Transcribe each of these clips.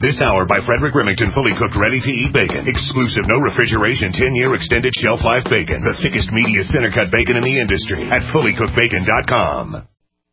This hour by Frederick Remington, fully cooked, ready-to-eat bacon. Exclusive, no refrigeration, 10-year extended shelf life bacon. The thickest, meatiest center-cut bacon in the industry at fullycookedbacon.com.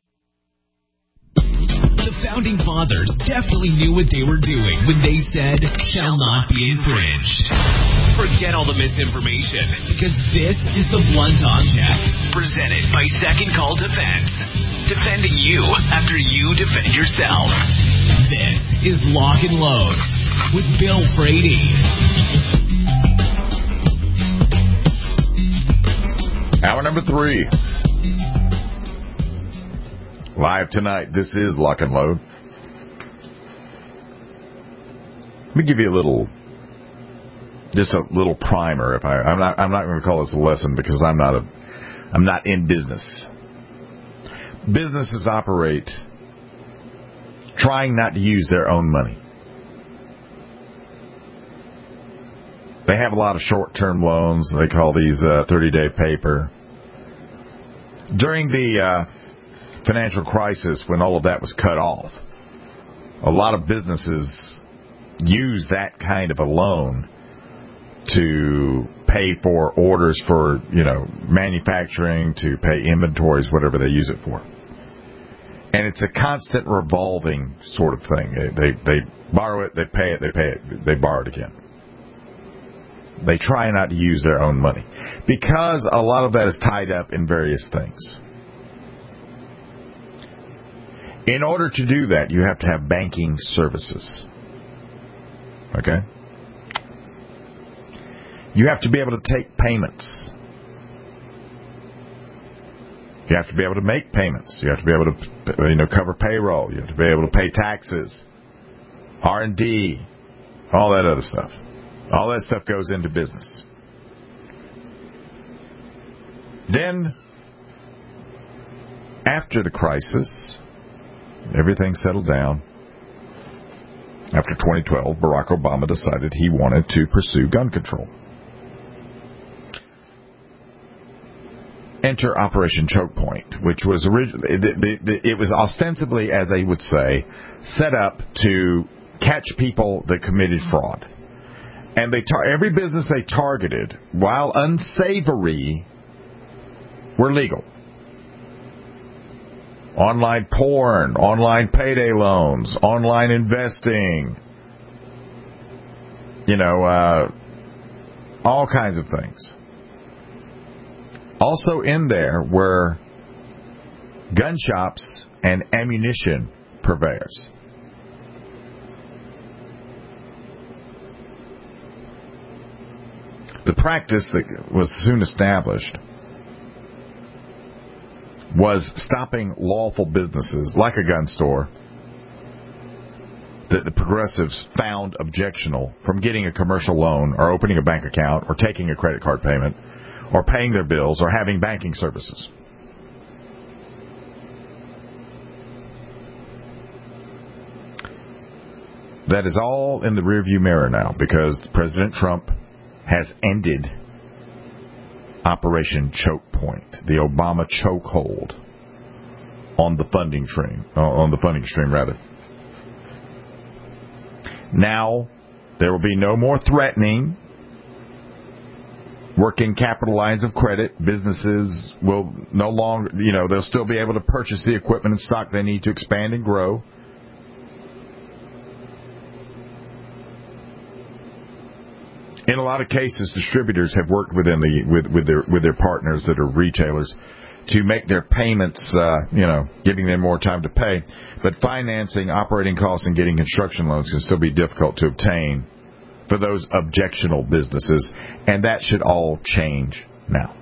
The Founding Fathers definitely knew what they were doing when they said, shall not be infringed. Forget all the misinformation, because this is the Blunt Object, presented by Second Call Defense. Defending you after you defend yourself. This is Lock and Load with Bill Frady. Hour number 3. Live tonight. This is Lock and Load. Let me give you a little primer. I'm not going to call this a lesson because I'm not in business. Businesses operate trying not to use their own money. They have a lot of short-term loans. They call these 30-day paper. During the financial crisis, when all of that was cut off, a lot of businesses use that kind of a loan to pay for orders for, manufacturing, to pay inventories, whatever they use it for. And it's a constant revolving sort of thing. They borrow it, they pay it, they borrow it again. They try not to use their own money because a lot of that is tied up in various things. In order to do that, you have to have banking services. Okay? You have to be able to take payments. You have to be able to make payments. You have to be able to, cover payroll. You have to be able to pay taxes, R&D, all that other stuff. All that stuff goes into business. Then, after the crisis, everything settled down. After 2012, Barack Obama decided he wanted to pursue gun control. Enter Operation Choke Point, which was it was ostensibly, as they would say, set up to catch people that committed fraud. And every business they targeted, while unsavory, were legal. Online porn, online payday loans, online investing, all kinds of things. Also in there were gun shops and ammunition purveyors. The practice that was soon established was stopping lawful businesses like a gun store that the progressives found objectionable from getting a commercial loan or opening a bank account or taking a credit card payment or paying their bills or having banking services. That is all in the rearview mirror now because President Trump has ended Operation Choke Point, the Obama chokehold on the funding stream. Now, there will be no more threatening working capital lines of credit. Businesses will no longer, they'll still be able to purchase the equipment and stock they need to expand and grow. In a lot of cases, distributors have worked with their partners that are retailers to make their payments, giving them more time to pay. But financing, operating costs, and getting construction loans can still be difficult to obtain for those objectionable businesses, and that should all change now.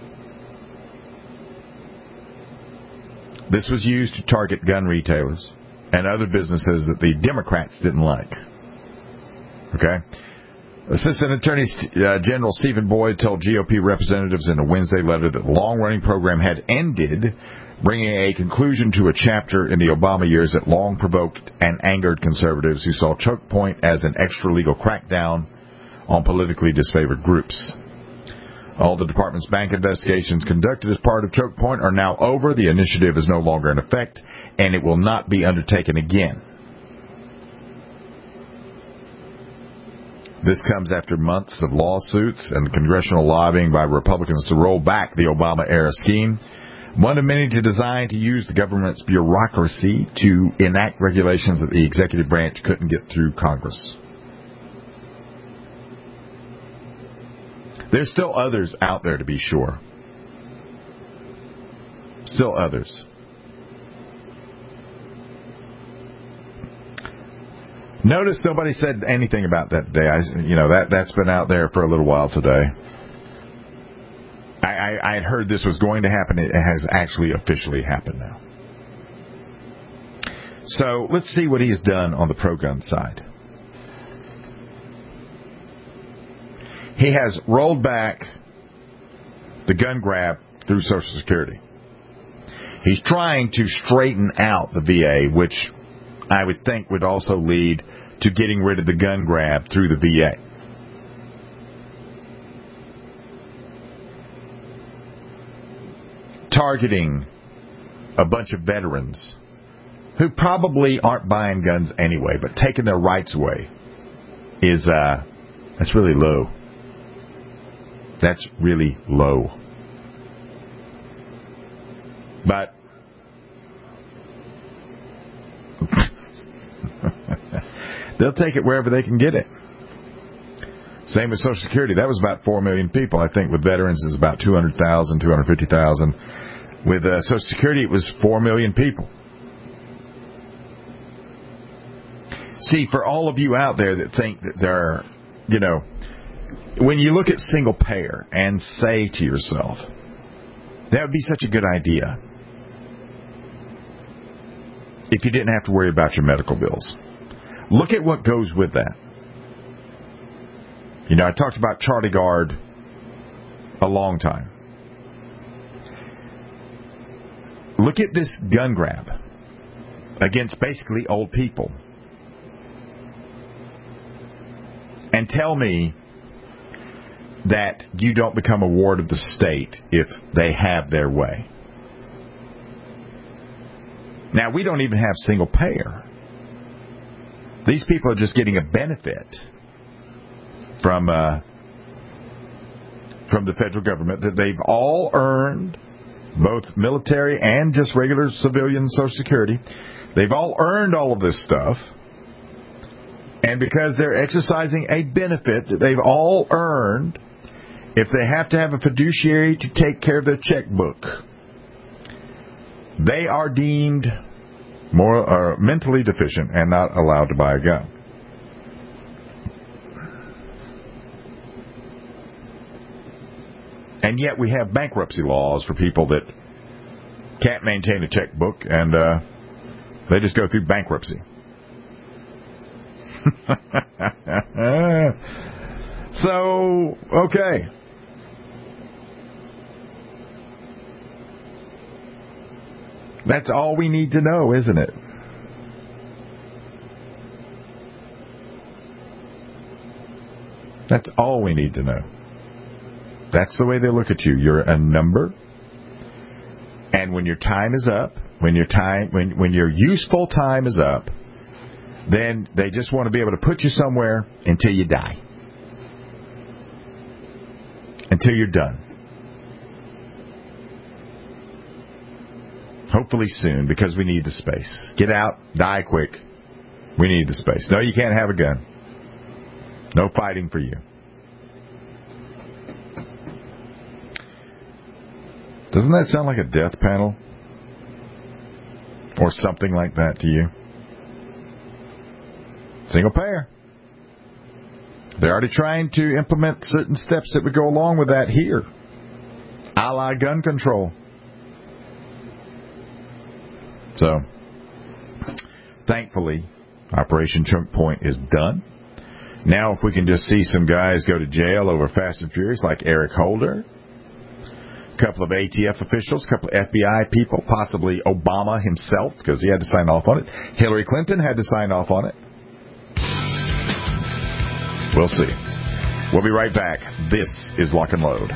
This was used to target gun retailers and other businesses that the Democrats didn't like. Okay? Assistant Attorney General Stephen Boyd told GOP representatives in a Wednesday letter that the long-running program had ended, bringing a conclusion to a chapter in the Obama years that long provoked and angered conservatives who saw Choke Point as an extra-legal crackdown on politically disfavored groups. All the department's bank investigations conducted as part of Choke Point are now over. The initiative is no longer in effect, and it will not be undertaken again. This comes after months of lawsuits and congressional lobbying by Republicans to roll back the Obama-era scheme, one of many designed to use the government's bureaucracy to enact regulations that the executive branch couldn't get through Congress. There's still others out there, to be sure. Still others. Notice nobody said anything about that today. That's been out there for a little while today. I had heard this was going to happen. It has actually officially happened now. So let's see what he's done on the pro-gun side. He has rolled back the gun grab through Social Security. He's trying to straighten out the VA, which I would think would also lead to getting rid of the gun grab through the VA. Targeting a bunch of veterans who probably aren't buying guns anyway, but taking their rights away is that's really low. That's really low. But they'll take it wherever they can get it. Same with Social Security. That was about 4 million people. I think with veterans it's about 200,000, 250,000. With Social Security it was 4 million people. See, for all of you out there that think that they're, when you look at single payer and say to yourself, that would be such a good idea if you didn't have to worry about your medical bills. Look at what goes with that. I talked about Charlie Gard a long time. Look at this gun grab against basically old people. And tell me that you don't become a ward of the state if they have their way. Now, we don't even have single payer. These people are just getting a benefit from the federal government that they've all earned, both military and just regular civilian Social Security. They've all earned all of this stuff. And because they're exercising a benefit that they've all earned, if they have to have a fiduciary to take care of their checkbook, they are deemed mentally deficient and not allowed to buy a gun. And yet we have bankruptcy laws for people that can't maintain a checkbook, and they just go through bankruptcy. So, okay. That's all we need to know, isn't it? That's all we need to know. That's the way they look at you. You're a number. And when your time is up, when your useful time is up, then they just want to be able to put you somewhere until you die. Until you're done. Hopefully soon, because we need the space. Get out, die quick. We need the space. No, you can't have a gun. No fighting for you. Doesn't that sound like a death panel? Or something like that to you? Single payer. They're already trying to implement certain steps that would go along with that here. A la gun control. So, thankfully, Operation Choke Point is done. Now, if we can just see some guys go to jail over Fast and Furious, like Eric Holder, a couple of ATF officials, a couple of FBI people, possibly Obama himself, because he had to sign off on it. Hillary Clinton had to sign off on it. We'll see. We'll be right back. This is Lock and Load.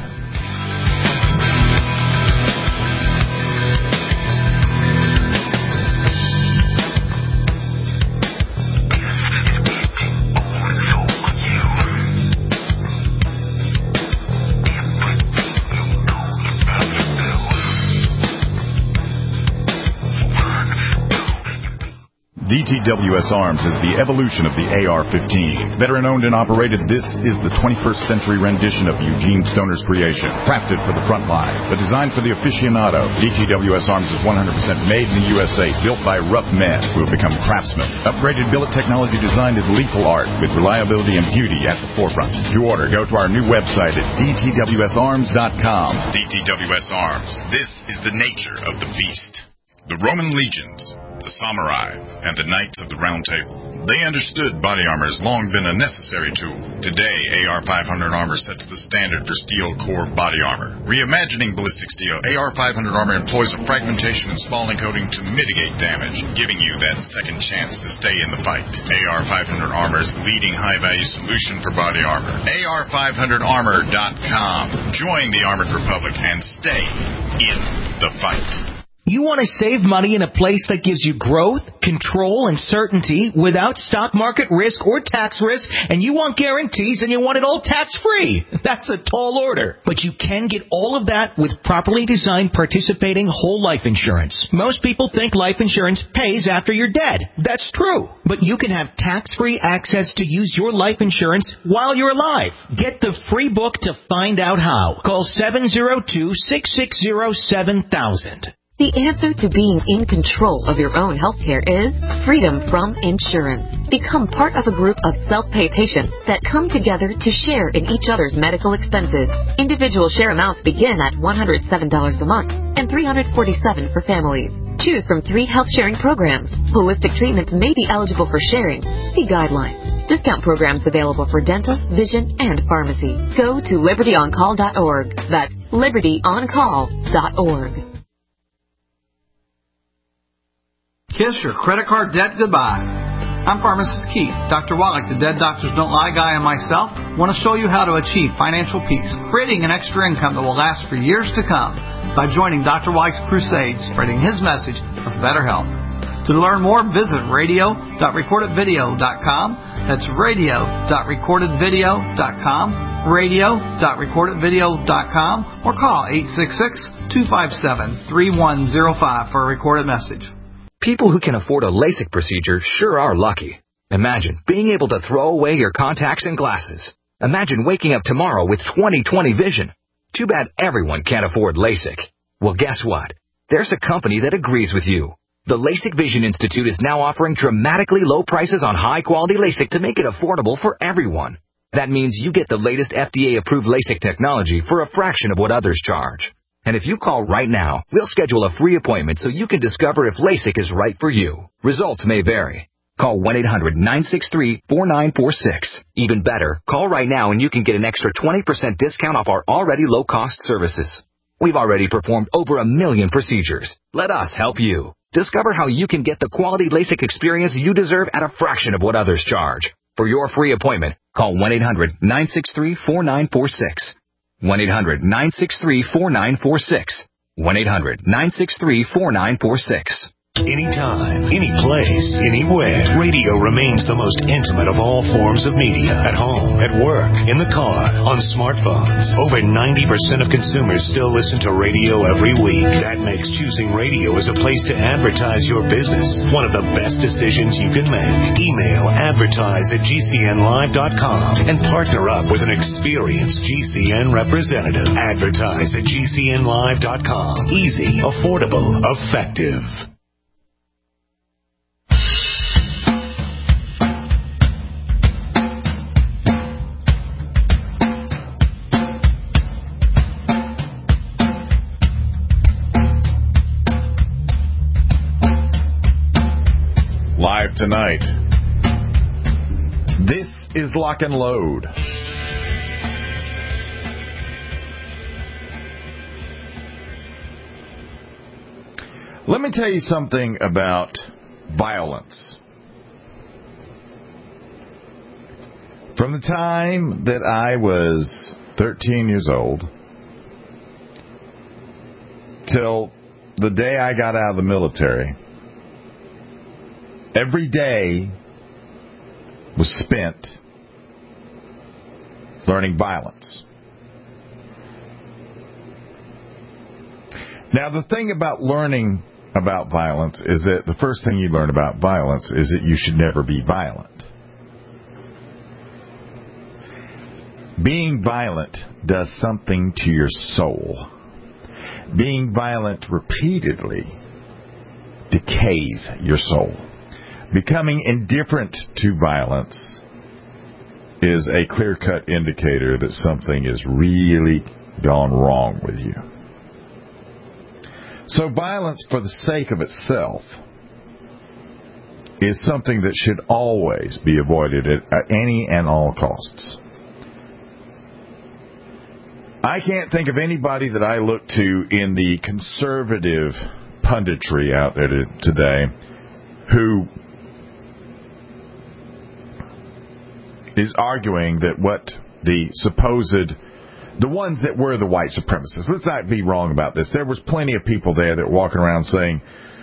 DTWS Arms is the evolution of the AR-15. Veteran-owned and operated, this is the 21st century rendition of Eugene Stoner's creation. Crafted for the front line, but designed for the aficionado. DTWS Arms is 100% made in the USA, built by rough men who have become craftsmen. Upgraded billet technology designed is lethal art, with reliability and beauty at the forefront. To order, go to our new website at dtwsarms.com. DTWS Arms. This is the nature of the beast. The Roman legions, the samurai, and the knights of the Round Table. They understood body armor has long been a necessary tool. Today, AR-500 armor sets the standard for steel core body armor. Reimagining ballistic steel, AR-500 armor employs a fragmentation and spalling coating to mitigate damage, giving you that second chance to stay in the fight. AR-500 armor is the leading high-value solution for body armor. AR500armor.com. Join the Armored Republic and stay in the fight. You want to save money in a place that gives you growth, control, and certainty without stock market risk or tax risk, and you want guarantees and you want it all tax-free. That's a tall order. But you can get all of that with properly designed participating whole life insurance. Most people think life insurance pays after you're dead. That's true. But you can have tax-free access to use your life insurance while you're alive. Get the free book to find out how. Call 702-660-7000. The answer to being in control of your own health care is freedom from insurance. Become part of a group of self-pay patients that come together to share in each other's medical expenses. Individual share amounts begin at $107 a month and $347 for families. Choose from 3 health-sharing programs. Holistic treatments may be eligible for sharing. See guidelines. Discount programs available for dental, vision, and pharmacy. Go to libertyoncall.org. That's libertyoncall.org. Kiss your credit card debt goodbye. I'm Pharmacist Keith. Dr. Wallach, the Dead Doctors Don't Lie guy, and myself want to show you how to achieve financial peace, creating an extra income that will last for years to come by joining Dr. Wallach's crusade, spreading his message of better health. To learn more, visit radio.recordedvideo.com. That's radio.recordedvideo.com, radio.recordedvideo.com, or call 866-257-3105 for a recorded message. People who can afford a LASIK procedure sure are lucky. Imagine being able to throw away your contacts and glasses. Imagine waking up tomorrow with 20/20 vision. Too bad everyone can't afford LASIK. Well, guess what? There's a company that agrees with you. The LASIK Vision Institute is now offering dramatically low prices on high-quality LASIK to make it affordable for everyone. That means you get the latest FDA-approved LASIK technology for a fraction of what others charge. And if you call right now, we'll schedule a free appointment so you can discover if LASIK is right for you. Results may vary. Call 1-800-963-4946. Even better, call right now and you can get an extra 20% discount off our already low-cost services. We've already performed over 1 million procedures. Let us help you. Discover how you can get the quality LASIK experience you deserve at a fraction of what others charge. For your free appointment, call 1-800-963-4946. 1-800-963-4946. 1-800-963-4946. Anytime, any place, anywhere. Radio remains the most intimate of all forms of media. At home, at work, in the car, on smartphones. Over 90% of consumers still listen to radio every week. That makes choosing radio as a place to advertise your business one of the best decisions you can make. Email advertise@gcnlive.com and partner up with an experienced GCN representative. Advertise@gcnlive.com. Easy, affordable, effective. Live tonight. This is Lock and Load. Let me tell you something about violence. From the time that I was 13 years old till the day I got out of the military, every day was spent learning violence. Now, the thing about learning about violence is that the first thing you learn about violence is that you should never be violent. Being violent does something to your soul. Being violent repeatedly decays your soul. Becoming indifferent to violence is a clear-cut indicator that something is really gone wrong with you. So violence for the sake of itself is something that should always be avoided at any and all costs. I can't think of anybody that I look to in the conservative punditry out there today who is arguing that what the ones that were the white supremacists, let's not be wrong about this. There was plenty of people there that were walking around saying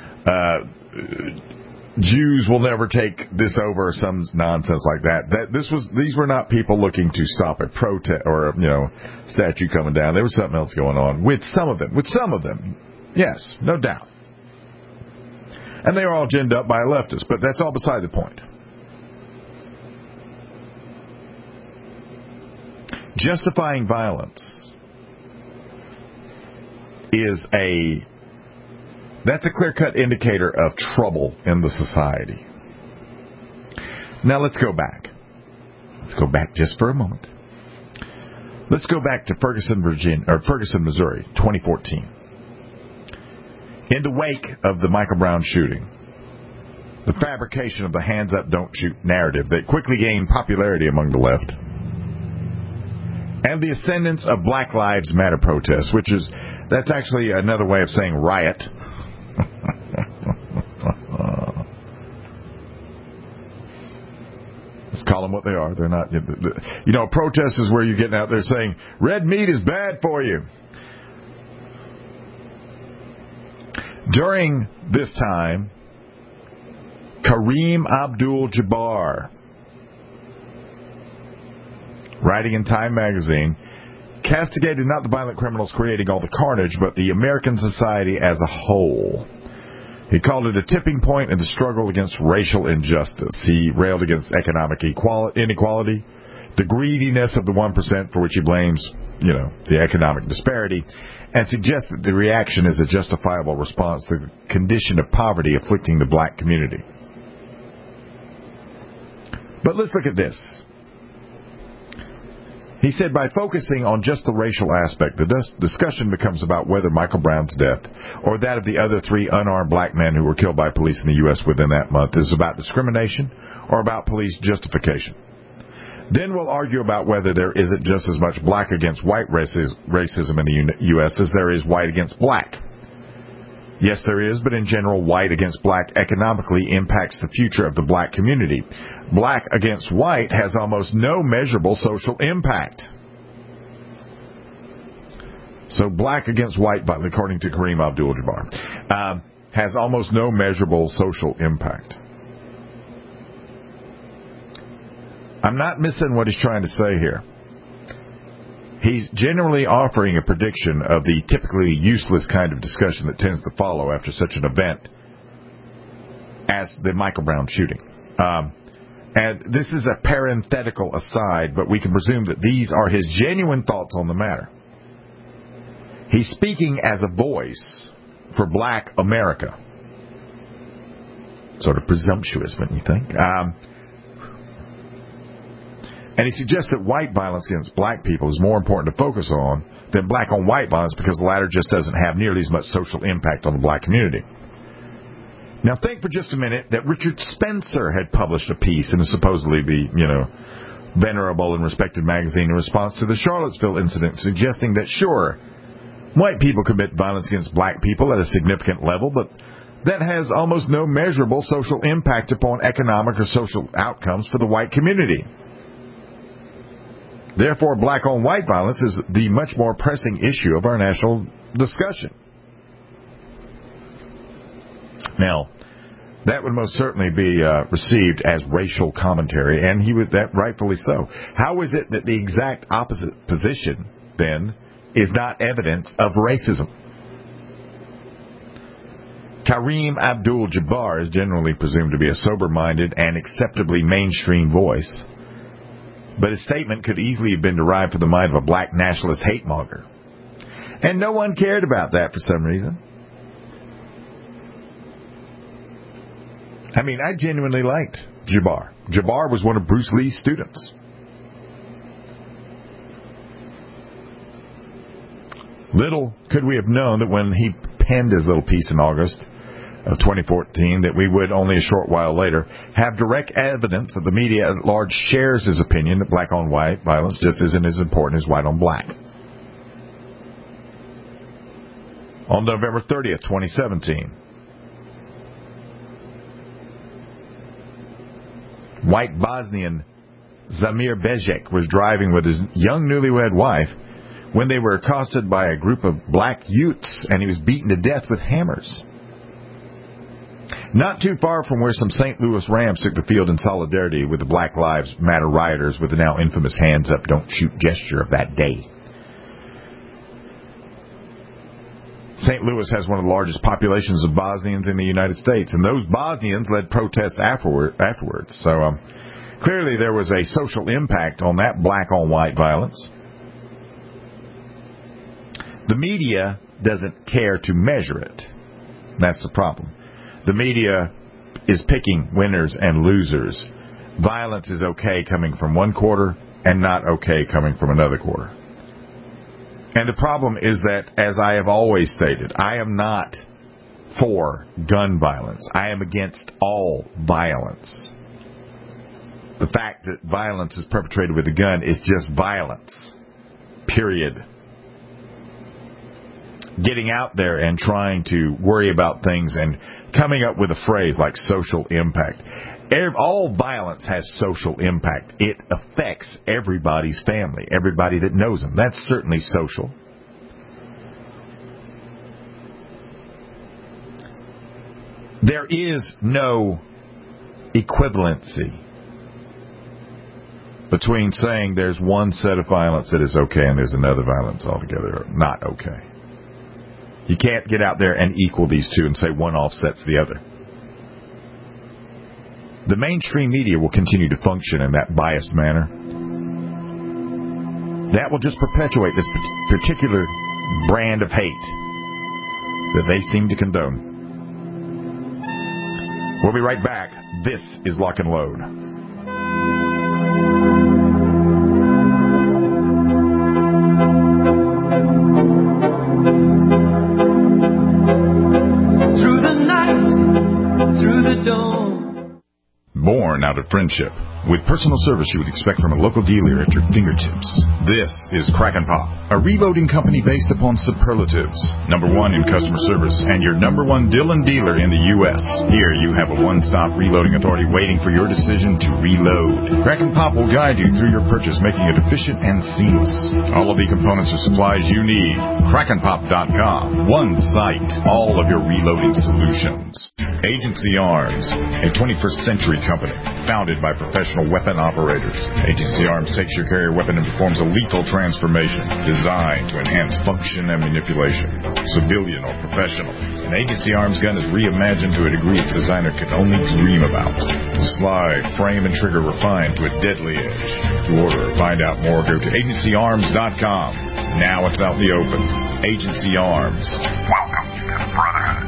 Jews will never take this over, or some nonsense like that. These were not people looking to stop a protest or a statue coming down. There was something else going on with some of them. Yes, no doubt. And they were all ginned up by leftists, but that's all beside the point. Justifying violence is that's a clear-cut indicator of trouble in the society. Now let's go back. Let's go back just for a moment. Let's go back to Ferguson, Missouri, 2014. In the wake of the Michael Brown shooting, the fabrication of the hands up, don't shoot narrative that quickly gained popularity among the left, and the ascendance of Black Lives Matter protests, that's actually another way of saying riot. Let's call them what they are. They're not, a protest is where you're getting out there saying, red meat is bad for you. During this time, Kareem Abdul-Jabbar, writing in Time magazine, castigated not the violent criminals creating all the carnage, but the American society as a whole. He called it a tipping point in the struggle against racial injustice. He railed against economic inequality, the greediness of the 1%, for which he blames, the economic disparity, and suggests that the reaction is a justifiable response to the condition of poverty afflicting the black community. But let's look at this. He said, by focusing on just the racial aspect, the discussion becomes about whether Michael Brown's death or that of the other 3 unarmed black men who were killed by police in the U.S. within that month is about discrimination or about police justification. Then we'll argue about whether there isn't just as much black against white racism in the U.S. as there is white against black. Yes, there is, but in general, white against black economically impacts the future of the black community. Black against white has almost no measurable social impact. So black against white, according to Kareem Abdul-Jabbar, has almost no measurable social impact. I'm not missing what he's trying to say here. He's generally offering a prediction of the typically useless kind of discussion that tends to follow after such an event as the Michael Brown shooting. And this is a parenthetical aside, but we can presume that these are his genuine thoughts on the matter. He's speaking as a voice for black America. Sort of presumptuous, wouldn't you think? And he suggests that white violence against black people is more important to focus on than black on white violence because the latter just doesn't have nearly as much social impact on the black community. Now think for just a minute that Richard Spencer had published a piece in a supposedly venerable and respected magazine in response to the Charlottesville incident, suggesting that sure, white people commit violence against black people at a significant level, but that has almost no measurable social impact upon economic or social outcomes for the white community. Therefore, black-on-white violence is the much more pressing issue of our national discussion. Now, that would most certainly be received as racial commentary, and that rightfully so. How is it that the exact opposite position, then, is not evidence of racism? Kareem Abdul-Jabbar is generally presumed to be a sober-minded and acceptably mainstream voice, but his statement could easily have been derived from the mind of a black nationalist hate-monger. And no one cared about that for some reason. I mean, I genuinely liked Jabbar. Jabbar was one of Bruce Lee's students. Little could we have known that when he penned his little piece in August of 2014 that we would, only a short while later, have direct evidence that the media at large shares his opinion that black-on-white violence just isn't as important as white-on-black. On November 30th, 2017, white Bosnian Zamir Bezek was driving with his young newlywed wife when they were accosted by a group of black youths, and he was beaten to death with hammers. Not too far from where some St. Louis Rams took the field in solidarity with the Black Lives Matter rioters with the now infamous hands up, don't shoot gesture of that day. St. Louis has one of the largest populations of Bosnians in the United States, and those Bosnians led protests afterwards. So clearly there was a social impact on that black-on-white violence. The media doesn't care to measure it. That's the problem. The media is picking winners and losers. Violence is okay coming from one quarter and not okay coming from another quarter. And the problem is that, as I have always stated, I am not for gun violence. I am against all violence. The fact that violence is perpetrated with a gun is just violence. Period. Getting out there and trying to worry about things and coming up with a phrase like social impact. All violence has social impact. It affects everybody's family, everybody that knows them. That's certainly social. There is no equivalency between saying there's one set of violence that is okay and there's another violence altogether not okay. You can't get out there and equal these two and say one offsets the other. The mainstream media will continue to function in that biased manner. That will just perpetuate this particular brand of hate that they seem to condone. We'll be right back. This is Lock and Load. Born out of friendship, with personal service you would expect from a local dealer at your fingertips. This is Crack and Pop, a reloading company based upon superlatives. Number one in customer service and your number one Dillon dealer in the U.S. Here you have a one-stop reloading authority waiting for your decision to reload. Crack and Pop will guide you through your purchase, making it efficient and seamless. All of the components or supplies you need. crackandpop.com. One site. All of your reloading solutions. Agency Arms, a 21st century company founded by professional weapon operators. Agency Arms takes your carrier weapon and performs a lethal transformation designed to enhance function and manipulation, civilian or professional. An Agency Arms gun is reimagined to a degree its designer could only dream about. Slide, frame, and trigger refined to a deadly edge. To order or find out more, go to agencyarms.com. Now it's out in the open. Agency Arms. Welcome to the Brotherhood.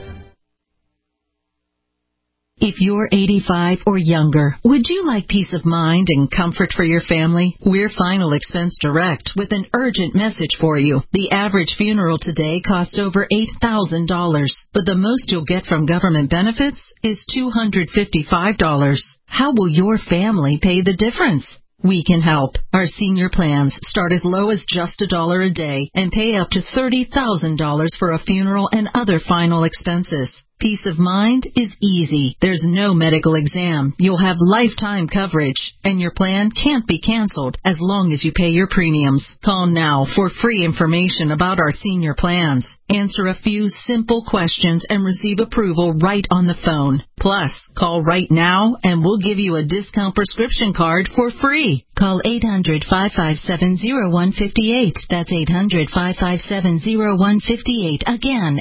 If you're 85 or younger, would you like peace of mind and comfort for your family? We're Final Expense Direct with an urgent message for you. The average funeral today costs over $8,000, but the most you'll get from government benefits is $255. How will your family pay the difference? We can help. Our senior plans start as low as just $1 a day and pay up to $30,000 for a funeral and other final expenses. Peace of mind is easy. There's no medical exam. You'll have lifetime coverage, and your plan can't be canceled as long as you pay your premiums. Call now for free information about our senior plans. Answer a few simple questions and receive approval right on the phone. Plus, call right now and we'll give you a discount prescription card for free. Call 800-557-0158. That's 800-557-0158. Again,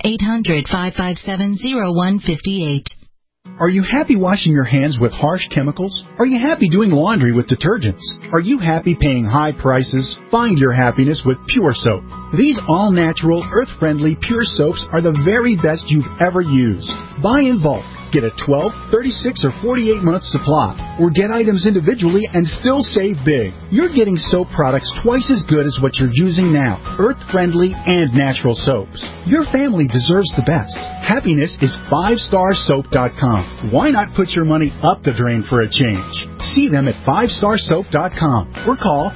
800-557-0158. Are you happy washing your hands with harsh chemicals? Are you happy doing laundry with detergents? Are you happy paying high prices? Find your happiness with Pure Soap. These all-natural, earth-friendly Pure Soaps are the very best you've ever used. Buy in bulk. Get a 12, 36, or 48-month supply, or get items individually and still save big. You're getting soap products twice as good as what you're using now, earth-friendly and natural soaps. Your family deserves the best. Happiness is 5starsoap.com. Why not put your money up the drain for a change? See them at 5starsoap.com or call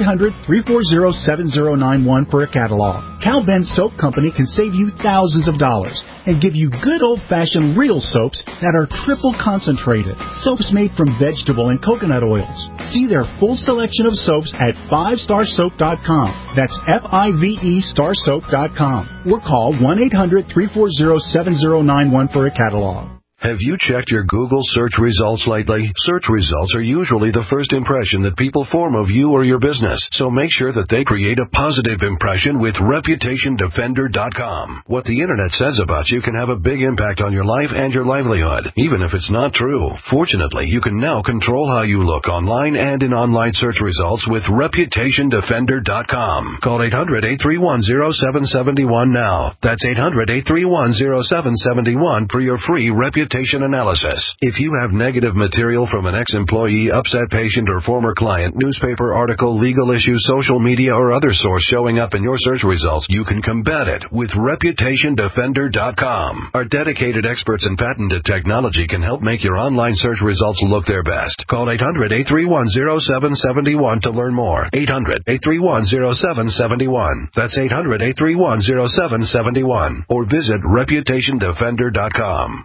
1-800-340-7091 for a catalog. Cal Ben Soap Company can save you thousands of dollars and give you good old-fashioned real soaps that are triple concentrated. Soaps made from vegetable and coconut oils. See their full selection of soaps at 5starsoap.com. That's F-I-V-E starsoap.com. Or call 1-800-340-7091 for a catalog. Have you checked your Google search results lately? Search results are usually the first impression that people form of you or your business, so make sure that they create a positive impression with ReputationDefender.com. What the Internet says about you can have a big impact on your life and your livelihood, even if it's not true. Fortunately, you can now control how you look online and in online search results with ReputationDefender.com. Call 800-831-0771 now. That's 800-831-0771 for your free reputation analysis. If you have negative material from an ex-employee, upset patient, or former client, newspaper article, legal issue, social media, or other source showing up in your search results, you can combat it with ReputationDefender.com. Our dedicated experts in patented technology can help make your online search results look their best. Call 800-831-0771 to learn more. 800-831-0771. That's 800-831-0771. Or visit ReputationDefender.com.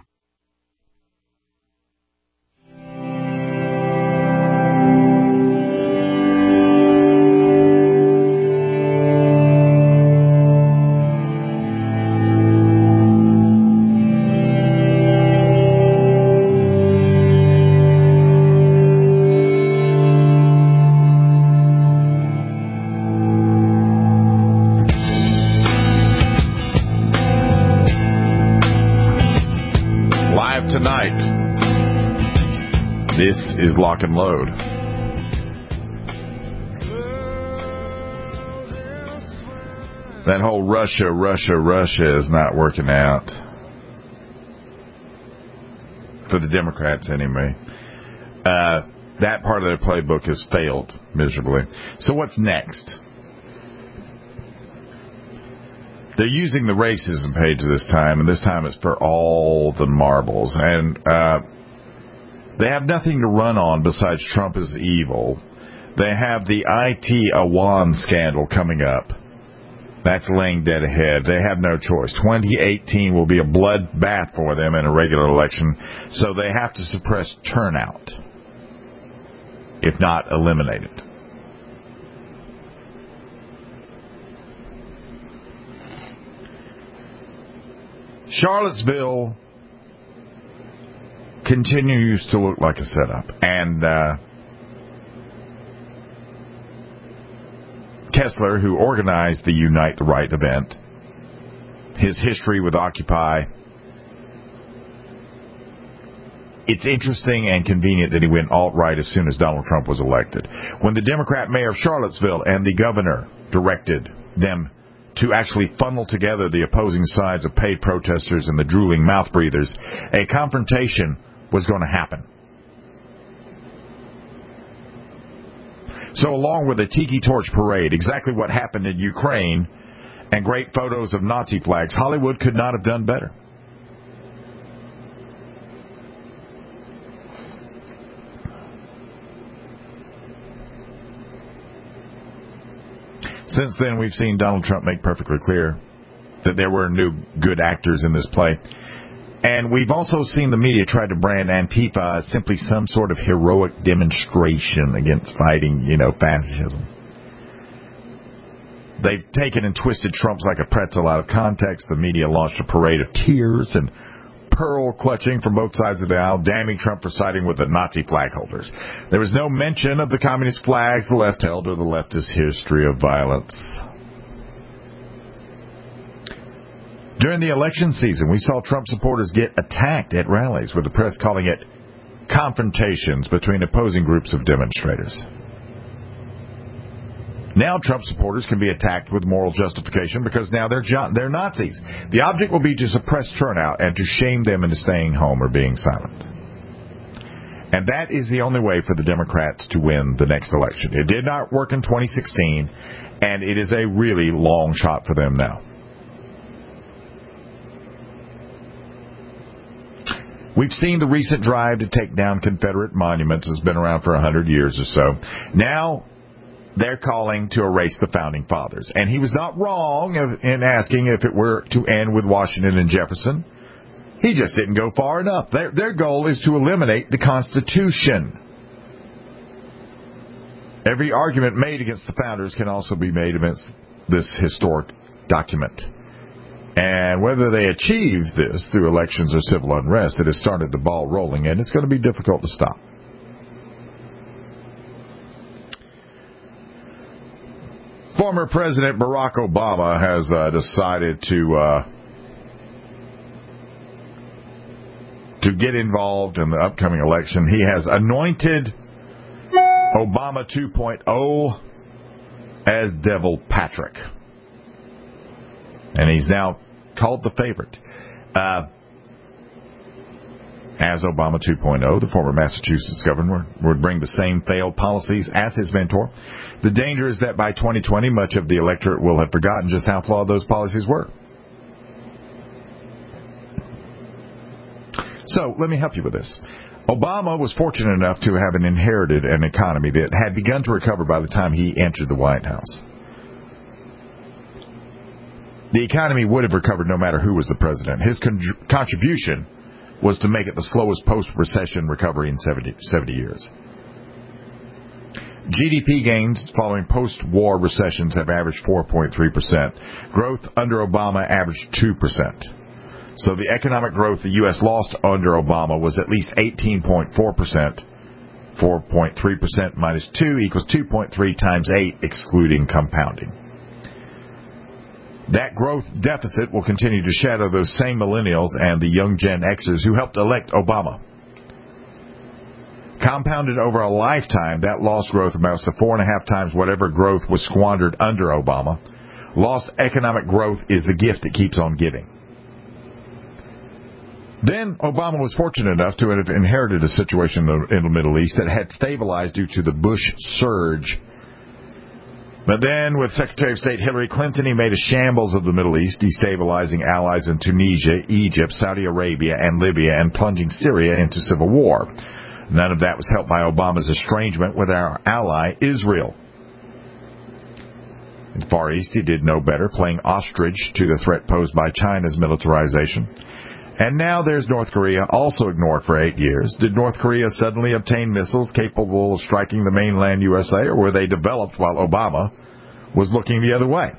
This is Lock and Load. That whole Russia is not working out. For the Democrats, anyway. That part of their playbook has failed miserably. So what's next? They're using the racism page this time, and this time it's for all the marbles. And they have nothing to run on besides Trump is evil. They have the IT Awan scandal coming up. That's laying dead ahead. They have no choice. 2018 will be a bloodbath for them in a regular election, so they have to suppress turnout, if not eliminate it. Charlottesville continues to look like a setup. And Kessler, who organized the Unite the Right event, his history with Occupy, it's interesting and convenient that he went alt-right as soon as Donald Trump was elected. When the Democrat mayor of Charlottesville and the governor directed them to actually funnel together the opposing sides of paid protesters and the drooling mouth breathers, a confrontation was going to happen. So along with a tiki torch parade, exactly what happened in Ukraine, and great photos of Nazi flags, Hollywood could not have done better. Since then, we've seen Donald Trump make perfectly clear that there were new good actors in this play. And we've also seen the media try to brand Antifa as simply some sort of heroic demonstration against fighting, fascism. They've taken and twisted Trump's like a pretzel out of context. The media launched a parade of tears and pearl clutching from both sides of the aisle, damning Trump for siding with the Nazi flag holders. There was no mention of the communist flags the left held or the leftist history of violence. During the election season, we saw Trump supporters get attacked at rallies, with the press calling it confrontations between opposing groups of demonstrators. Now Trump supporters can be attacked with moral justification because now they're Nazis. The object will be to suppress turnout and to shame them into staying home or being silent. And that is the only way for the Democrats to win the next election. It did not work in 2016, and it is a really long shot for them now. We've seen the recent drive to take down Confederate monuments has been around for 100 years or so. Now they're calling to erase the Founding Fathers. And he was not wrong in asking if it were to end with Washington and Jefferson. He just didn't go far enough. Their goal is to eliminate the Constitution. Every argument made against the founders can also be made against this historic document. And whether they achieve this through elections or civil unrest, it has started the ball rolling, and it's going to be difficult to stop. Former President Barack Obama has decided to get involved in the upcoming election. He has anointed Obama 2.0 as Devil Patrick. And he's now called the favorite. As Obama 2.0, the former Massachusetts governor would bring the same failed policies as his mentor. The danger is that by 2020, much of the electorate will have forgotten just how flawed those policies were. So, let me help you with this. Obama was fortunate enough to have inherited an economy that had begun to recover by the time he entered the White House. The economy would have recovered no matter who was the president. His contribution was to make it the slowest post-recession recovery in 70 years. GDP gains following post-war recessions have averaged 4.3%. Growth under Obama averaged 2%. So the economic growth the U.S. lost under Obama was at least 18.4%. 4.3% minus 2 equals 2.3 times 8, excluding compounding. That growth deficit will continue to shadow those same millennials and the young Gen Xers who helped elect Obama. Compounded over a lifetime, that lost growth amounts to 4.5 times whatever growth was squandered under Obama. Lost economic growth is the gift that keeps on giving. Then Obama was fortunate enough to have inherited a situation in the Middle East that had stabilized due to the Bush surge. But then, with Secretary of State Hillary Clinton, he made a shambles of the Middle East, destabilizing allies in Tunisia, Egypt, Saudi Arabia, and Libya, and plunging Syria into civil war. None of that was helped by Obama's estrangement with our ally, Israel. In the Far East, he did no better, playing ostrich to the threat posed by China's militarization. And now there's North Korea, also ignored for 8 years. Did North Korea suddenly obtain missiles capable of striking the mainland USA, or were they developed while Obama was looking the other way?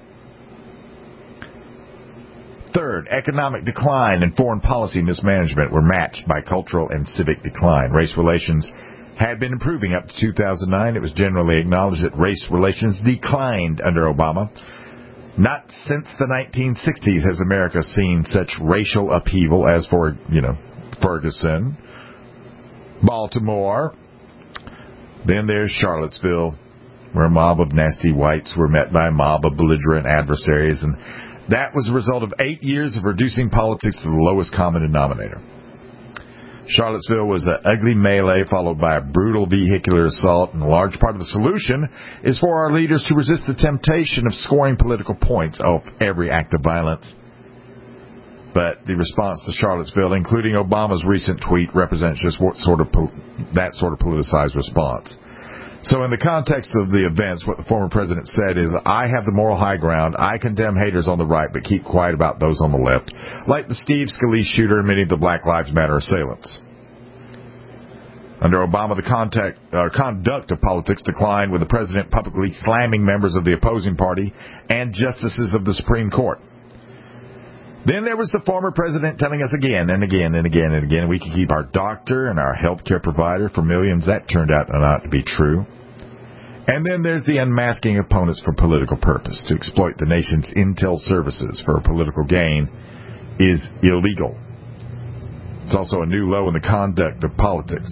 Third, economic decline and foreign policy mismanagement were matched by cultural and civic decline. Race relations had been improving up to 2009. It was generally acknowledged that race relations declined under Obama. Not since the 1960s has America seen such racial upheaval as for, Ferguson, Baltimore. Then there's Charlottesville, where a mob of nasty whites were met by a mob of belligerent adversaries, and that was a result of 8 years of reducing politics to the lowest common denominator. Charlottesville was an ugly melee followed by a brutal vehicular assault, and a large part of the solution is for our leaders to resist the temptation of scoring political points off every act of violence. But the response to Charlottesville, including Obama's recent tweet, represents just that sort of politicized response. So in the context of the events, what the former president said is, I have the moral high ground. I condemn haters on the right, but keep quiet about those on the left, like the Steve Scalise shooter and many of the Black Lives Matter assailants. Under Obama, the conduct of politics declined, with the president publicly slamming members of the opposing party and justices of the Supreme Court. Then there was the former president telling us again and again and again and again we could keep our doctor and our health care provider for millions. That turned out not to be true. And then there's the unmasking opponents for political purpose. To exploit the nation's intel services for political gain is illegal. It's also a new low in the conduct of politics.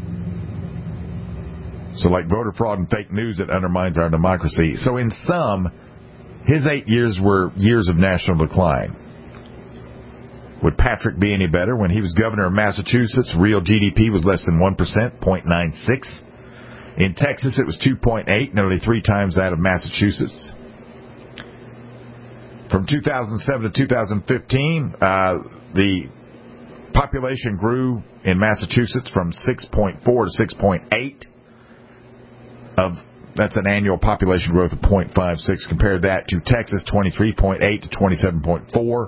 So like voter fraud and fake news, it undermines our democracy. So in sum, his 8 years were years of national decline. Would Patrick be any better? When he was governor of Massachusetts, real GDP was less than 1%, 0.96. In Texas, it was 2.8, nearly 3 times that of Massachusetts. From 2007 to 2015, the population grew in Massachusetts from 6.4 to 6.8. That's an annual population growth of 0.56. Compare that to Texas, 23.8 to 27.4, or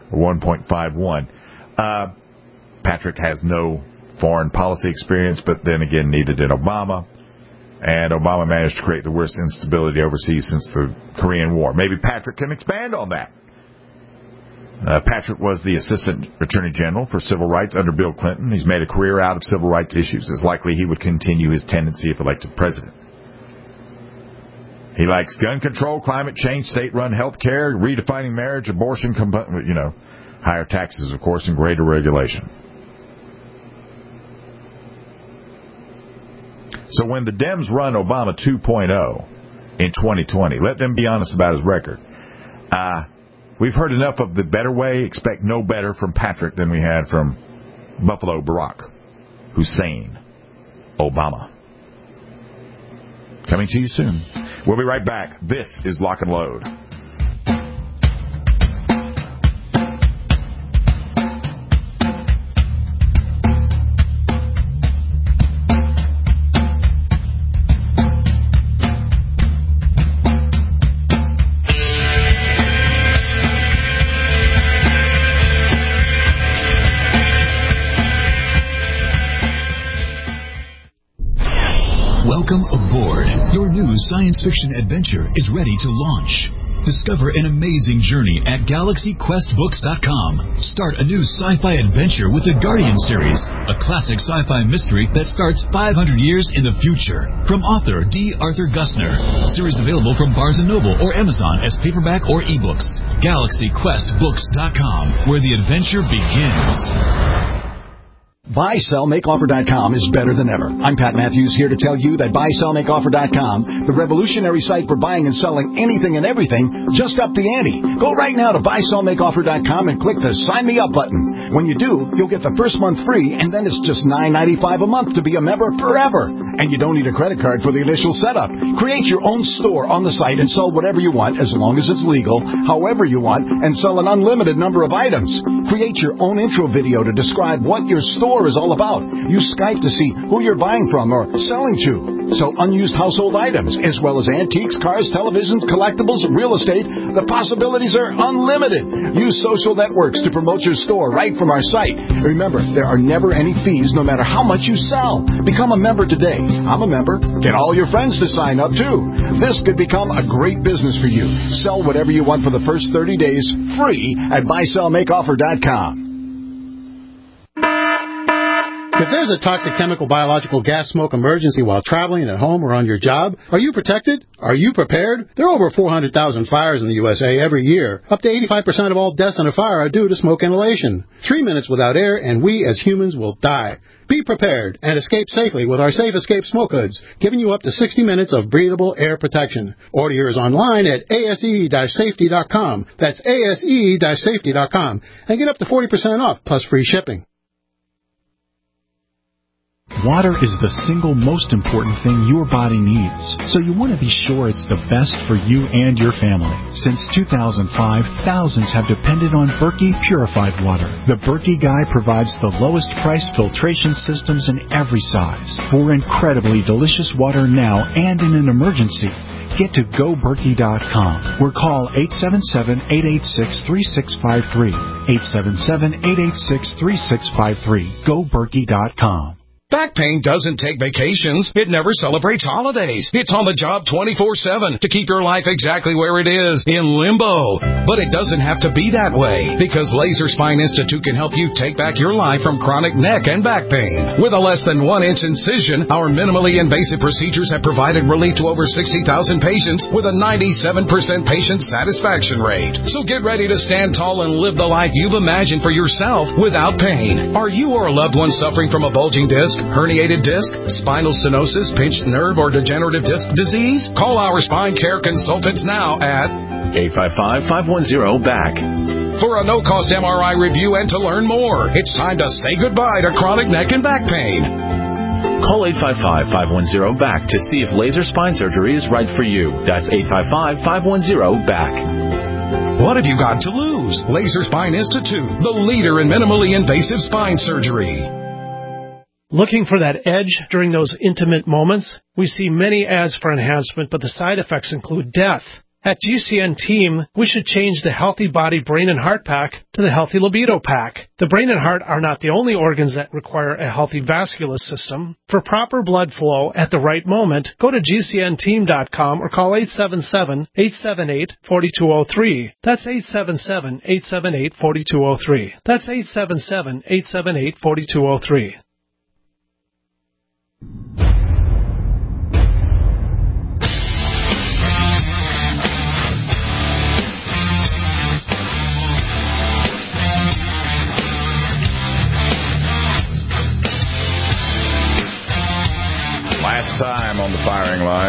1.51. Patrick has no foreign policy experience, but then again, neither did Obama. And Obama managed to create the worst instability overseas since the Korean War. Maybe Patrick can expand on that. Patrick was the Assistant Attorney General for Civil Rights under Bill Clinton. He's made a career out of civil rights issues. It's likely he would continue his tendency if elected president. He likes gun control, climate change, state-run health care, redefining marriage, abortion, higher taxes, of course, and greater regulation. So when the Dems run Obama 2.0 in 2020, let them be honest about his record. We've heard enough of the better way. Expect no better from Patrick than we had from Buffalo Barack Hussein Obama. Coming to you soon. We'll be right back. This is Lock and Load. Welcome aboard. Your new science fiction adventure is ready to launch. Discover an amazing journey at GalaxyQuestBooks.com. Start a new sci-fi adventure with the Guardian series, a classic sci-fi mystery that starts 500 years in the future. From author D. Arthur Gussner. Series available from Barnes & Noble or Amazon as paperback or ebooks. GalaxyQuestBooks.com, where the adventure begins. BuySellMakeOffer.com is better than ever. I'm Pat Matthews here to tell you that BuySellMakeOffer.com, the revolutionary site for buying and selling anything and everything, just upped the ante. Go right now to BuySellMakeOffer.com and click the Sign Me Up button. When you do, you'll get the first month free, and then it's just $9.95 a month to be a member forever. And you don't need a credit card for the initial setup. Create your own store on the site and sell whatever you want, as long as it's legal, however you want, and sell an unlimited number of items. Create your own intro video to describe what your store is all about. Use Skype to see who you're buying from or selling to. Sell unused household items, as well as antiques, cars, televisions, collectibles, real estate. The possibilities are unlimited. Use social networks to promote your store right from our site. Remember, there are never any fees no matter how much you sell. Become a member today. I'm a member. Get all your friends to sign up too. This could become a great business for you. Sell whatever you want for the first 30 days free at BuySellMakeOffer.com. If there's a toxic chemical, biological, gas smoke emergency while traveling at home or on your job, are you protected? Are you prepared? There are over 400,000 fires in the USA every year. Up to 85% of all deaths in a fire are due to smoke inhalation. 3 minutes without air, and we as humans will die. Be prepared and escape safely with our Safe Escape smoke hoods, giving you up to 60 minutes of breathable air protection. Order yours online at ase-safety.com. That's ase-safety.com. And get up to 40% off, plus free shipping. Water is the single most important thing your body needs, so you want to be sure it's the best for you and your family. Since 2005, thousands have depended on Berkey Purified Water. The Berkey Guy provides the lowest priced filtration systems in every size for incredibly delicious water now and in an emergency. Get to GoBerkey.com or call 877-886-3653. 877-886-3653. GoBerkey.com. Back pain doesn't take vacations. It never celebrates holidays. It's on the job 24/7 to keep your life exactly where it is, in limbo. But it doesn't have to be that way, because Laser Spine Institute can help you take back your life from chronic neck and back pain. With a less than 1-inch incision, our minimally invasive procedures have provided relief to over 60,000 patients with a 97% patient satisfaction rate. So get ready to stand tall and live the life you've imagined for yourself without pain. Are you or a loved one suffering from a bulging disc, herniated disc, spinal stenosis, pinched nerve, or degenerative disc disease? Call our spine care consultants now at 855-510-BACK. For a no-cost MRI review and to learn more. It's time to say goodbye to chronic neck and back pain. Call 855-510-BACK to see if laser spine surgery is right for you. That's 855-510-BACK. What have you got to lose? Laser Spine Institute, the leader in minimally invasive spine surgery. Looking for that edge during those intimate moments? We see many ads for enhancement, but the side effects include death. At GCN Team, we should change the Healthy Body Brain and Heart Pack to the Healthy Libido Pack. The brain and heart are not the only organs that require a healthy vascular system. For proper blood flow at the right moment, go to GCNteam.com or call 877-878-4203. That's 877-878-4203. That's 877-878-4203. Last time on the firing line.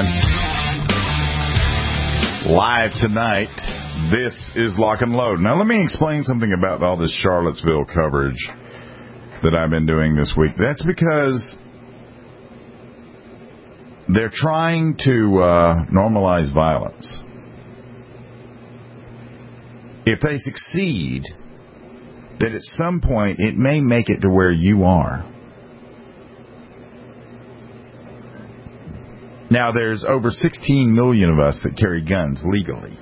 Live tonight, this is Lock and Load. Now, let me explain something about all this Charlottesville coverage that I've been doing this week. That's because they're trying to normalize violence. If they succeed, that at some point it may make it to where you are. Now, there's over 16 million of us that carry guns legally.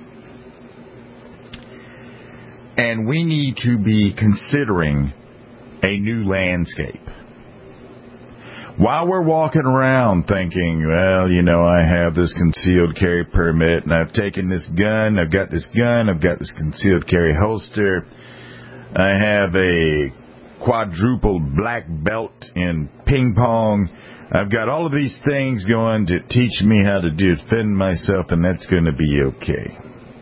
And we need to be considering a new landscape. While we're walking around thinking, well, you know, I have this concealed carry permit, and I've taken this gun, I've got this concealed carry holster, I have a quadruple black belt in ping pong, I've got all of these things going to teach me how to defend myself, and that's going to be okay.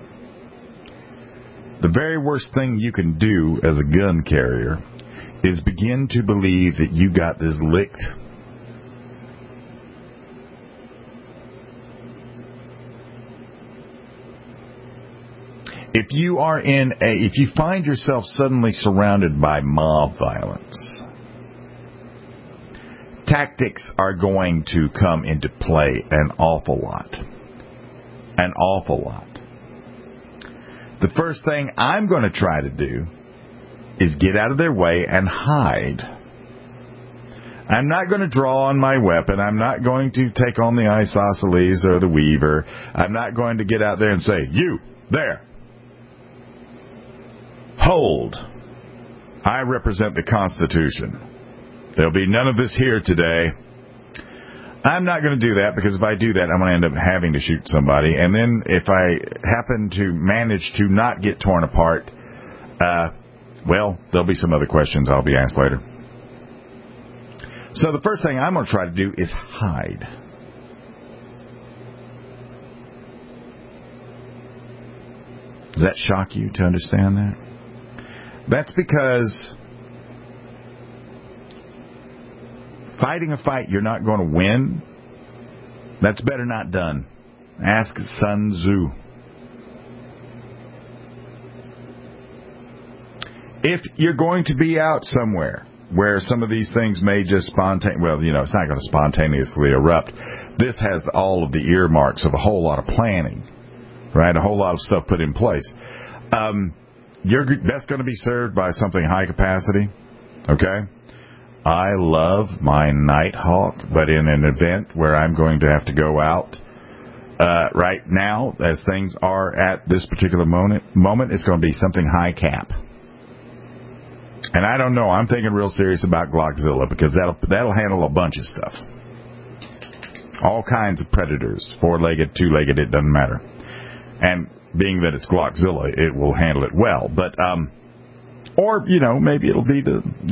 The very worst thing you can do as a gun carrier is begin to believe that you got this licked. If you find yourself suddenly surrounded by mob violence, tactics are going to come into play an awful lot. An awful lot. The first thing I'm going to try to do is get out of their way and hide. I'm not going to draw on my weapon. I'm not going to take on the isosceles or the weaver. I'm not going to get out there and say, you, there. Hold. I represent the Constitution. There'll be none of this here today. I'm not going to do that, because if I do that, I'm going to end up having to shoot somebody. And then if I happen to manage to not get torn apart, well, there'll be some other questions I'll be asked later. So the first thing I'm going to try to do is hide. Does that shock you to understand that? That's because fighting a fight you're not going to win, that's better not done. Ask Sun Tzu. If you're going to be out somewhere where some of these things may just it's not going to spontaneously erupt. This has all of the earmarks of a whole lot of planning, right? A whole lot of stuff put in place. You're best going to be served by something high capacity, okay? I love my Nighthawk, but in an event where I'm going to have to go out right now, as things are at this particular moment, it's going to be something high cap. And I don't know. I'm thinking real serious about Glockzilla because that'll handle a bunch of stuff. All kinds of predators, 4-legged, 2-legged, it doesn't matter. And being that it's Glockzilla, it will handle it well. But or maybe it'll be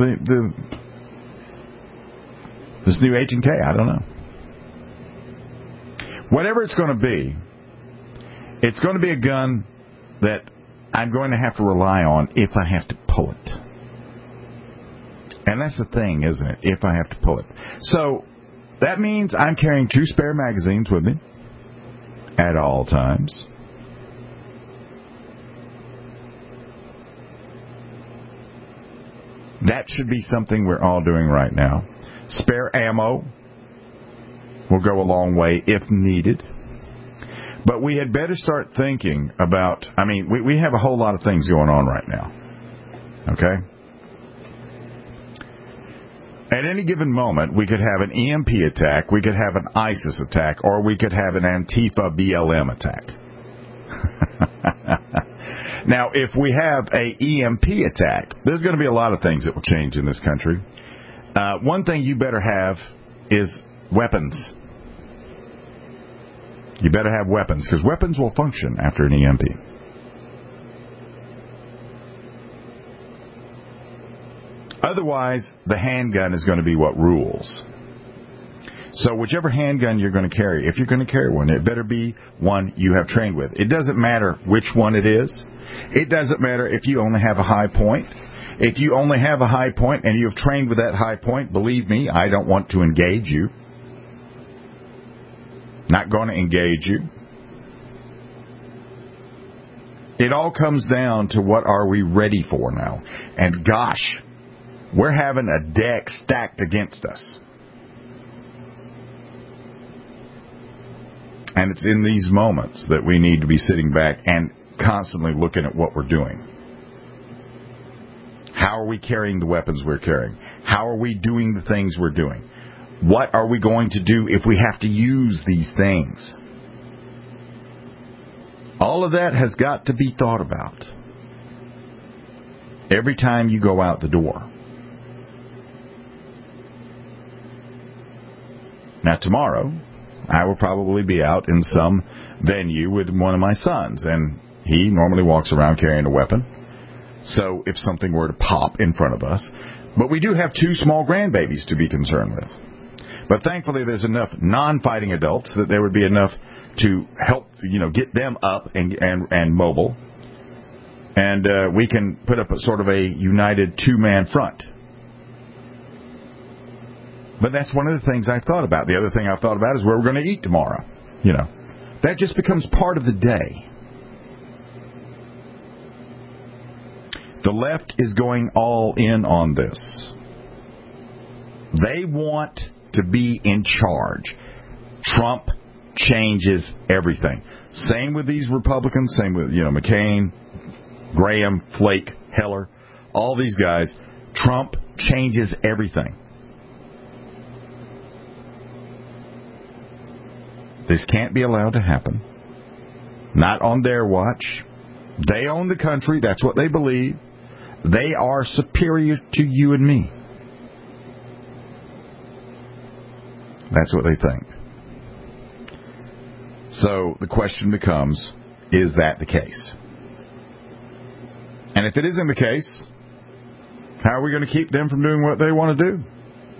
this new H&K. I don't know. Whatever it's going to be a gun that I'm going to have to rely on if I have to pull it. And that's the thing, isn't it? If I have to pull it. So that means I'm carrying 2 spare magazines with me at all times. That should be something we're all doing right now. Spare ammo will go a long way if needed. But we had better start thinking about, we have a whole lot of things going on right now. Okay? At any given moment, we could have an EMP attack, we could have an ISIS attack, or we could have an Antifa BLM attack. Now, if we have a EMP attack, there's going to be a lot of things that will change in this country. One thing you better have is weapons. You better have weapons, because weapons will function after an EMP. Otherwise, the handgun is going to be what rules. So whichever handgun you're going to carry, if you're going to carry one, it better be one you have trained with. It doesn't matter which one it is. It doesn't matter if you only have a high point. If you only have a high point and you have trained with that high point, believe me, I don't want to engage you. Not going to engage you. It all comes down to what are we ready for now. And gosh, we're having a deck stacked against us. And it's in these moments that we need to be sitting back and constantly looking at what we're doing. How are we carrying the weapons we're carrying? How are we doing the things we're doing? What are we going to do if we have to use these things? All of that has got to be thought about every time you go out the door. Now, tomorrow, I will probably be out in some venue with one of my sons, and he normally walks around carrying a weapon. So if something were to pop in front of us, but we do have 2 small grandbabies to be concerned with. But thankfully, there's enough non-fighting adults that there would be enough to help, get them up and mobile, and we can put up a sort of a united 2-man front. But that's one of the things I've thought about. The other thing I've thought about is where we're going to eat tomorrow. That just becomes part of the day. The left is going all in on this. They want to be in charge. Trump changes everything. Same with these Republicans, same with, McCain, Graham, Flake, Heller, all these guys. Trump changes everything. This can't be allowed to happen. Not on their watch. They own the country. That's what they believe. They are superior to you and me. That's what they think. So the question becomes, is that the case? And if it isn't the case, how are we going to keep them from doing what they want to do?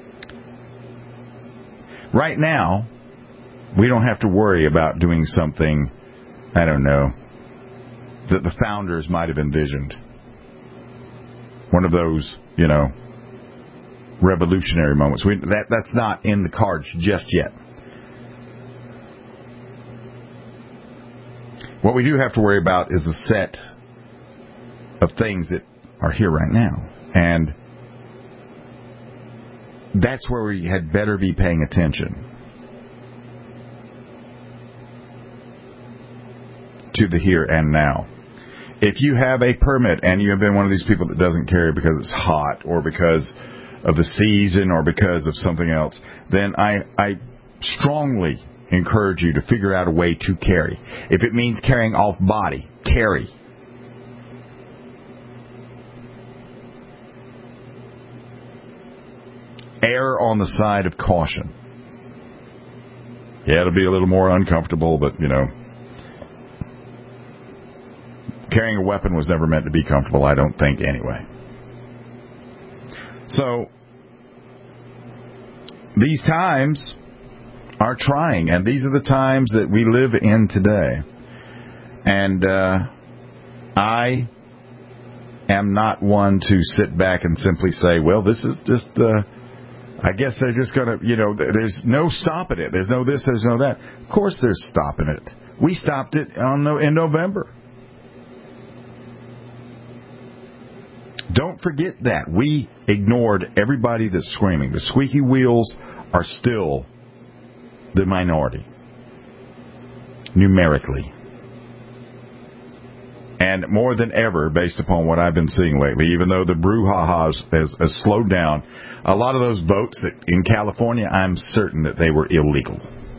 Right now, we don't have to worry about doing something, I don't know, that the founders might have envisioned. One of those, revolutionary moments. That's not in the cards just yet. What we do have to worry about is the set of things that are here right now. And that's where we had better be paying attention to the here and now. If you have a permit and you have been one of these people that doesn't carry because it's hot or because of the season or because of something else, then I strongly encourage you to figure out a way to carry. If it means carrying off body, carry. err on the side of caution. Yeah, it'll be a little more uncomfortable, but, carrying a weapon was never meant to be comfortable, I don't think, anyway. So, these times are trying, and these are the times that we live in today. And I am not one to sit back and simply say, well, this is just, I guess they're just going to, there's no stopping it. There's no this, there's no that. Of course there's stopping it. We stopped it in November. Don't forget that. We ignored everybody that's screaming. The squeaky wheels are still the minority, numerically. And more than ever, based upon what I've been seeing lately, even though the brouhaha has slowed down, a lot of those votes that in California, I'm certain that they were illegal.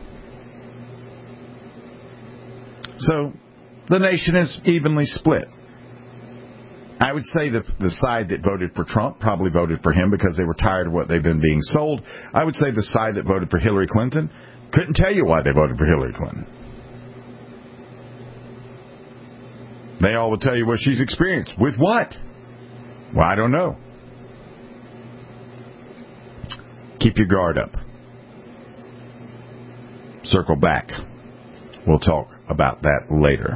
So, the nation is evenly split. I would say that the side that voted for Trump probably voted for him because they were tired of what they've been being sold. I would say the side that voted for Hillary Clinton couldn't tell you why they voted for Hillary Clinton. They all would tell you what she's experienced. With what? Well, I don't know. Keep your guard up. Circle back. We'll talk about that later.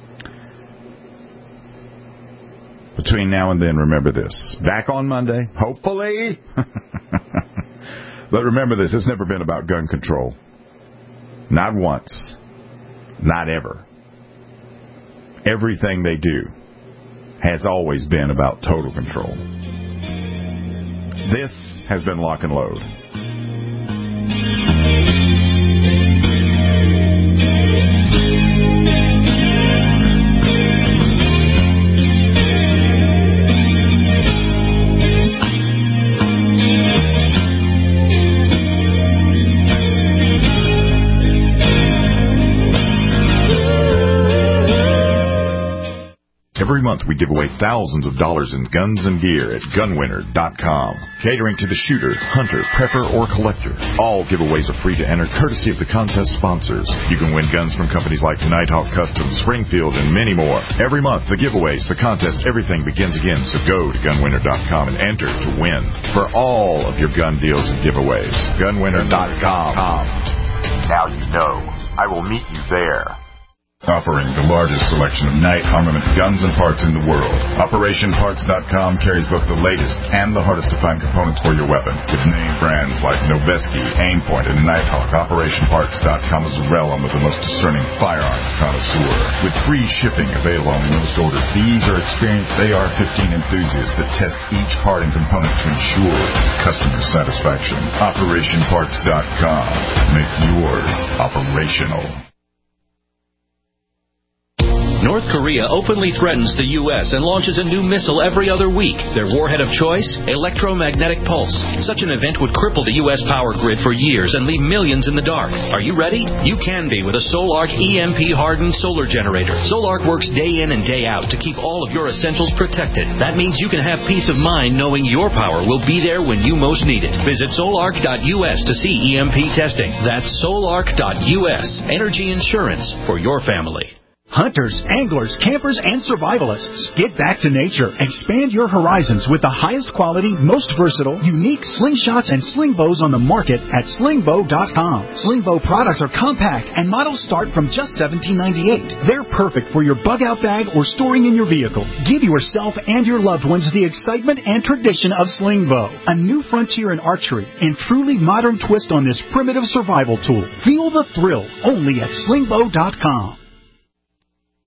Between now and then, remember this. Back on Monday, hopefully. But remember this, it's never been about gun control. Not once. Not ever. Everything they do has always been about total control. This has been Lock and Load. Every month we give away thousands of dollars in guns and gear at gunwinner.com. Catering to the shooter, hunter, prepper, or collector. All giveaways are free to enter, courtesy of the contest sponsors. You can win guns from companies like Nighthawk Customs, Springfield, and many more. Every month, the giveaways, the contests, everything begins again. So go to gunwinner.com and enter to win for all of your gun deals and giveaways. Gunwinner.com. Now you know. I will meet you there. Offering the largest selection of night armament guns and parts in the world. OperationParts.com carries both the latest and the hardest to find components for your weapon. With name brands like Noveske, Aimpoint, and Nighthawk, OperationParts.com is a realm of the most discerning firearms connoisseur. With free shipping available on most orders, these are experienced AR-15 enthusiasts that test each part and component to ensure customer satisfaction. OperationParts.com. Make yours operational. North Korea openly threatens the U.S. and launches a new missile every other week. Their warhead of choice? Electromagnetic pulse. Such an event would cripple the U.S. power grid for years and leave millions in the dark. Are you ready? You can be with a Solark EMP-hardened solar generator. Solark works day in and day out to keep all of your essentials protected. That means you can have peace of mind knowing your power will be there when you most need it. Visit solark.us to see EMP testing. That's solark.us. Energy insurance for your family. Hunters, anglers, campers, and survivalists. Get back to nature. Expand your horizons with the highest quality, most versatile, unique slingshots and sling bows on the market at slingbow.com. Slingbow products are compact and models start from just $17.98. They're perfect for your bug-out bag or storing in your vehicle. Give yourself and your loved ones the excitement and tradition of Slingbow, a new frontier in archery and truly modern twist on this primitive survival tool. Feel the thrill only at slingbow.com.